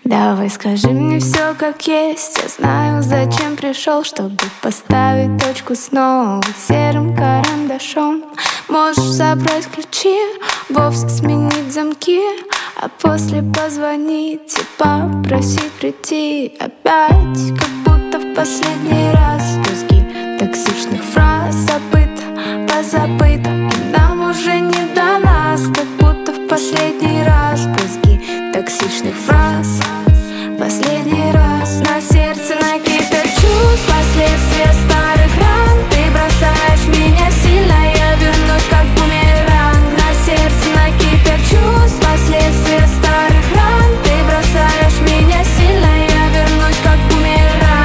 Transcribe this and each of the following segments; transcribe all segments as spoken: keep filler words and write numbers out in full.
Давай скажи мне все как есть. Я знаю, зачем пришел, чтобы поставить точку снова серым карандашом. Можешь забрать ключи, вовсе сменить замки, а после позвонить и попросить прийти опять, как будто в последний раз. Куски токсичных фраз забыто, позабыто, и нам уже не до нас, как будто в последний раз. Куски токсичных фраз. Последний раз на сердце накипят чувств, последствия старых ран. Ты бросаешь меня сильно, я вернусь как бумеранг. На сердце накипят чувств, последствия старых ран. Ты бросаешь меня сильно, я вернусь как бумеранг.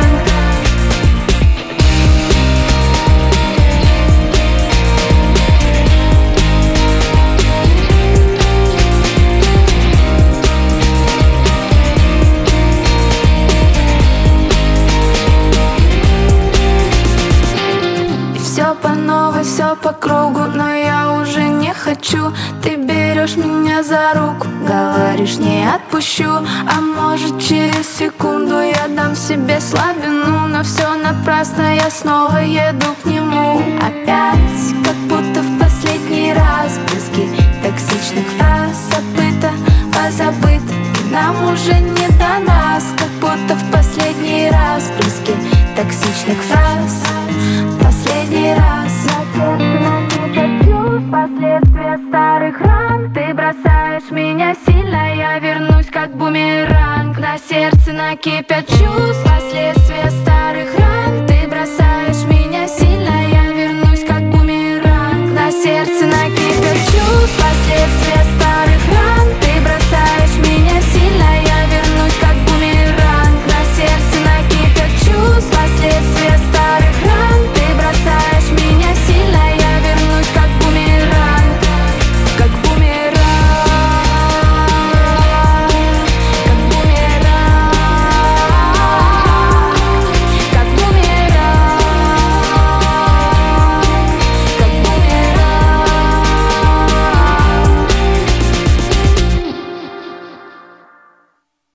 Все по новой, все по кругу, но я уже не хочу. Ты берешь меня за руку, говоришь, не отпущу. А может, через секунду я дам себе слабину, но все напрасно, я снова еду к нему. Опять, как будто в последний раз. Брызги токсичных фраз забыто, позабыто, и нам уже не до нас, как будто в последний раз. Брызги токсичных фраз. Последний раз. Последствия старых ран. Ты бросаешь меня сильно, я вернусь как бумеранг. На сердце накипят чувств, последствия.